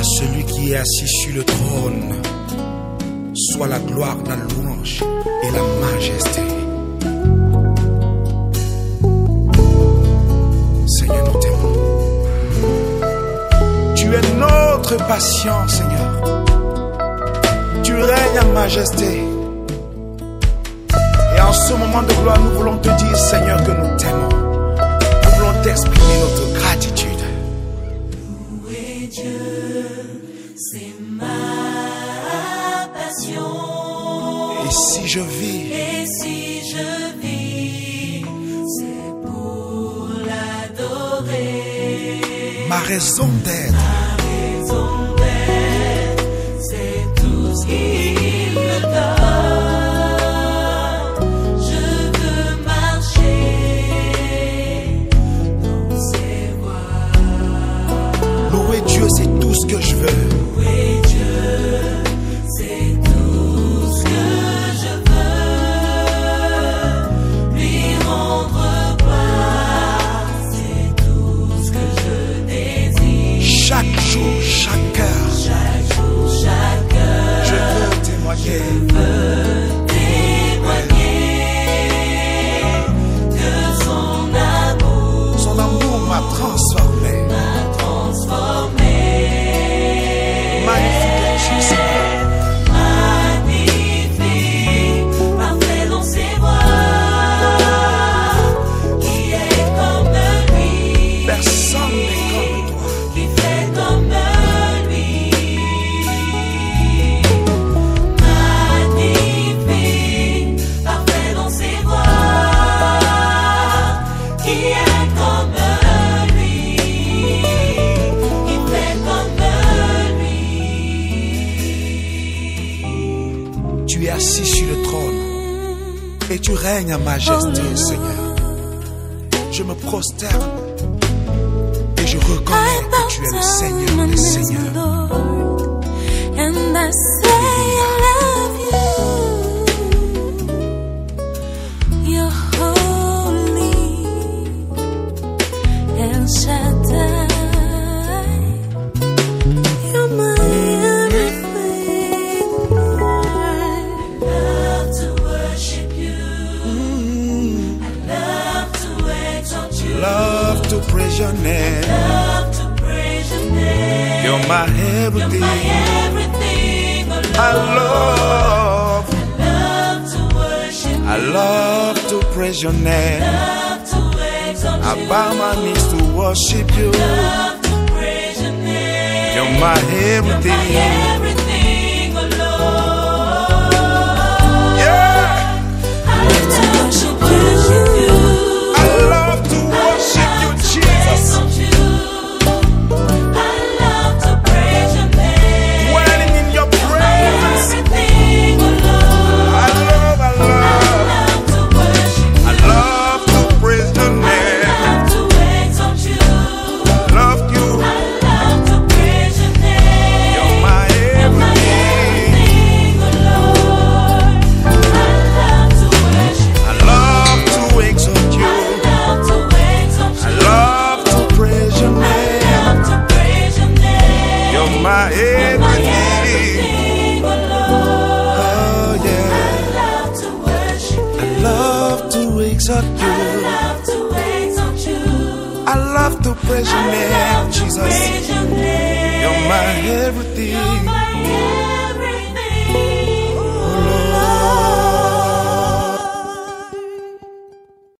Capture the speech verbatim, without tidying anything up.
celui qui est assis sur le trône soit la gloire, la louange et la majesté. Seigneur, nous t'aimons. Tu es notre patient, Seigneur. Tu règnes en majesté. Et en ce moment de gloire, nous voulons te dire, Seigneur, que nous t'aimons. Nous voulons t'exprimer notre gratitude. Louer Dieu, c'est ma passion. Et si je vis, Et si je vis, c'est pour l'adorer. ma raison d'être, Ma raison d'être, c'est tout ce qu'il me donne. Je veux marcher dans ses voies. louer Dieu, c'est tout ce que je veux. Louer Dieu, c'est tout ce que je veux. Lui rendre gloire, c'est tout ce que je désire. Chaque jour, chaque heure, Chaque jour, chaque heure, je veux témoigner. veux témoigner que son amour Son amour m'a transformé. m'a transformé. Magnifique Jésus. Magnifique, parfait dans ses voies, qui est comme lui, Personne n'est comme toi. qui fait comme lui. Magnifique, parfait dans ses voies, qui est comme lui, qui fait comme lui. Tu es assis sur le trône et tu règnes en majesté, Seigneur. Je me prosterne et je reconnais que tu es le Seigneur des Seigneurs. And I say I love you. You're holy, El Shaddai. You're my everything, Lord. Love to worship you. I love to exalt you. Love to praise your name. Love to praise your name. You're my You're everything. my everything, oh Lord. I love, Love to worship I you. love to praise your name. Love to exalt I you. bow my knees to worship you. Love to praise your name. You're my You're my everything. everything, oh Lord. Yeah, I love to worship you. I love to worship you, Jesus. Dwelling in your presence. I love, I love, I love to praise your name. Love you, you're my everything. I love to exalt you. I love to praise your name. You're my everything. Oh yeah. I love to exalt you. I love to praise your name, Jesus. You're my everything.